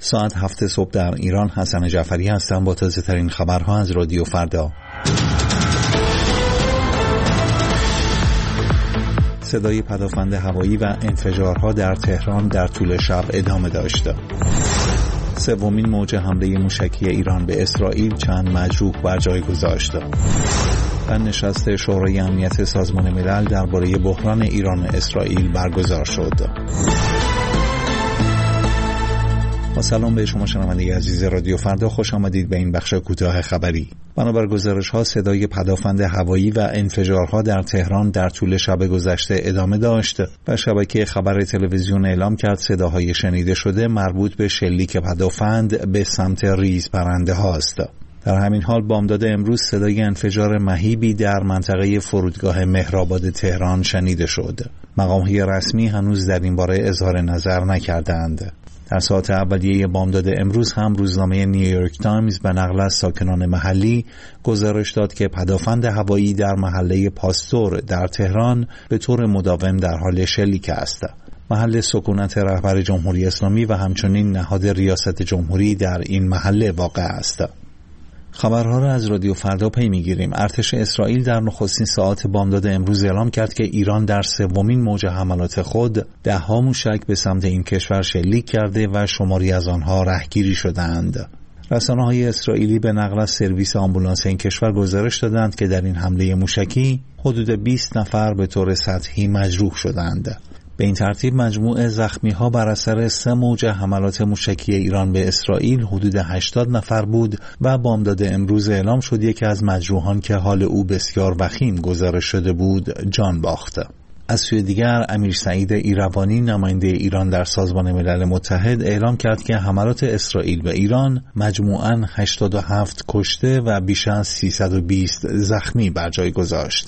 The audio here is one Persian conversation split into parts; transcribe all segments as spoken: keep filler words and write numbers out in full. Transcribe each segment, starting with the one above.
ساعت هفت صبح در ایران. حسن جعفری هستم با تازه ترین خبرها از رادیو فردا. صدای پدافند هوایی و انفجارها در تهران در طول شب ادامه داشت. سومین موج حمله موشکی ایران به اسرائیل چند مجروح بر جای گذاشت. و نشست شورای امنیت سازمان ملل درباره بحران ایران و اسرائیل برگزار شد. با سلام به شما شنونده عزیز رادیو فردا، خوش آمدید به این بخش کوتاه خبری. بنابر گزارش‌ها صدای پدافند هوایی و انفجارها در تهران در طول شب گذشته ادامه داشت و شبکه خبر تلویزیون اعلام کرد صداهای شنیده شده مربوط به شلیک پدافند به سمت ریز پرنده هاست. در همین حال بامداد امروز صدای انفجار مهیبی در منطقه فرودگاه مهرآباد تهران شنیده شد. مقام‌های رسمی هنوز در این باره اظهار نظر نکردند. در ساعت اولیه بامداد امروز هم روزنامه نیویورک تایمز به نقل از ساکنان محلی گزارش داد که پدافند هوایی در محله پاستور در تهران به طور مداوم در حال شلیک است. محل سکونت رهبر جمهوری اسلامی و همچنین نهاد ریاست جمهوری در این محله واقع است. خبرها را از رادیو فردا پی می‌گیریم. ارتش اسرائیل در نخستین ساعات بامداد امروز اعلام کرد که ایران در سومین موج حملات خود ده‌ها موشک به سمت این کشور شلیک کرده و شماری از آنها رهگیری شدند. رسانه‌های اسرائیلی به نقل از سرویس آمبولانس این کشور گزارش دادند که در این حمله موشکی حدود بیست نفر به طور سطحی مجروح شدند. به این ترتیب مجموع زخمی‌ها بر اثر سه موج حملات موشکی ایران به اسرائیل حدود هشتاد نفر بود و بامداد امروز اعلام شد یکی از مجروحان که حال او بسیار وخیم گزارش شده بود جان باخت. از سوی دیگر امیر سعید ایروانی نماینده ایران در سازمان ملل متحد اعلام کرد که حملات اسرائیل به ایران مجموعاً هشتاد و هفت کشته و بیش از سیصد و بیست زخمی بر جای گذاشت.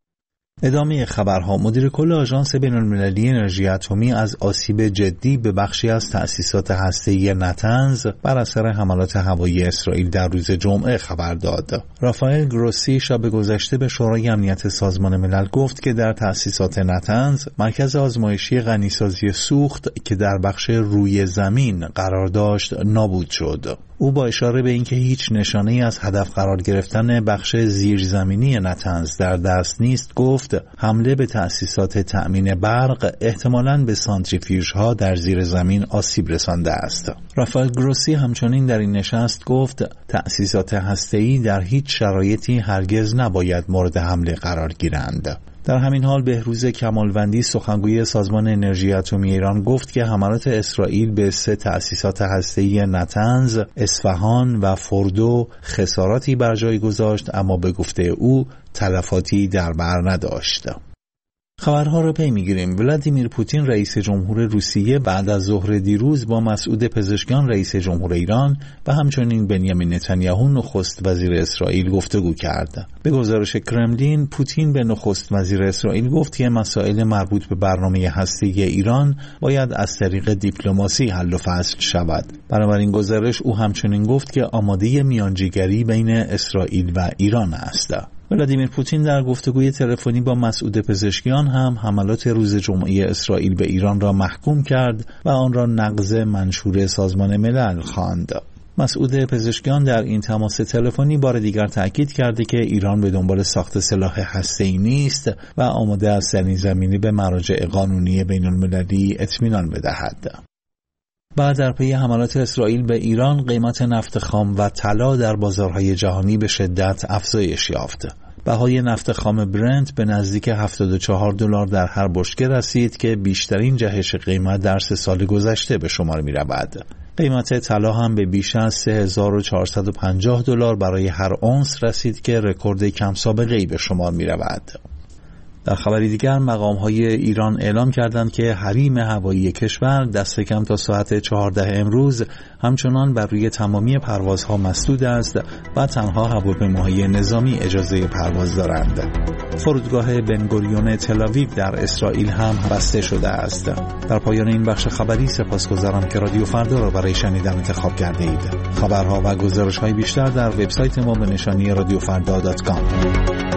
ادامه خبرها. مدیر کل آژانس بین‌المللی انرژی اتمی از آسیب جدی به بخشی از تأسیسات هسته‌ای نتنز بر اثر حملات هوایی اسرائیل در روز جمعه خبر داد. رافائل گروسی شب گذشته به شورای امنیت سازمان ملل گفت که در تأسیسات نتنز مرکز آزمایشی غنیسازی سوخت که در بخش روی زمین قرار داشت نابود شد. او با اشاره به اینکه هیچ نشانه‌ای از هدف قرار گرفتن بخش زیرزمینی نتنز در دست نیست گفت حمله به تأسیسات تأمین برق احتمالاً به سانتریفیوژها در زیر زمین آسیب رسانده است. رافائل گروسی همچنین در این نشست گفت تأسیسات هسته‌ای در هیچ شرایطی هرگز نباید مورد حمله قرار گیرند. در همین حال بهروز کمالوندی سخنگوی سازمان انرژی اتمی ایران گفت که حملات اسرائیل به سه تأسیسات هسته‌ای نتنز، اصفهان و فردو خساراتی بر جای گذاشت اما به گفته او تلفاتی در بر نداشت. خبرها را پی می‌گیریم. ولادیمیر پوتین رئیس جمهور روسیه بعد از ظهر دیروز با مسعود پزشکیان رئیس جمهور ایران و همچنین بنیامین نتانیاهو نخست وزیر اسرائیل گفتگو کرد. به گزارش کرملین پوتین به نخست وزیر اسرائیل گفت که مسائل مربوط به برنامه هسته‌ای ایران باید از طریق دیپلماسی حل و فصل شود. بنابراین گزارش او همچنین گفت که آماده میانجیگری بین اسرائیل و ایران است. ولادیمیر پوتین در گفتگوی تلفنی با مسعود پزشکیان هم حملات روز جمعه اسرائیل به ایران را محکوم کرد و آن را نقض منشور سازمان ملل خواند. مسعود پزشکیان در این تماس تلفنی بار دیگر تأکید کرده که ایران به دنبال ساخت سلاح هسته‌ای نیست و آماده است در این زمینه به مراجع قانونی بین‌المللی اطمینان بدهد. بعد در پی حملات اسرائیل به ایران قیمت نفت خام و طلا در بازارهای جهانی به شدت افزایش یافت. بهای نفت خام برنت به نزدیک هفتاد و چهار دلار در هر بشکه رسید که بیشترین جهش قیمت در سه سال گذشته به شمار می رود. قیمت طلا هم به بیش از سه هزار و چهارصد و پنجاه دلار برای هر اونس رسید که رکورد کم سابقه‌ای به شمار می رود. در خبری دیگر مقام‌های ایران اعلام کردند که حریم هوایی کشور دست کم تا ساعت چهارده امروز همچنان بر روی تمامی پروازها مسدود است و تنها هواپیماهای نظامی اجازه پرواز دارند. فرودگاه بنگوریون تل‌آویو در اسرائیل هم بسته شده است. در پایان این بخش خبری سپاسگزارم که رادیو فردا را برای شنیدن انتخاب کرده اید. خبرها و گزارش‌های بیشتر در وبسایت ما به نشانی رادیو فردا دات کام.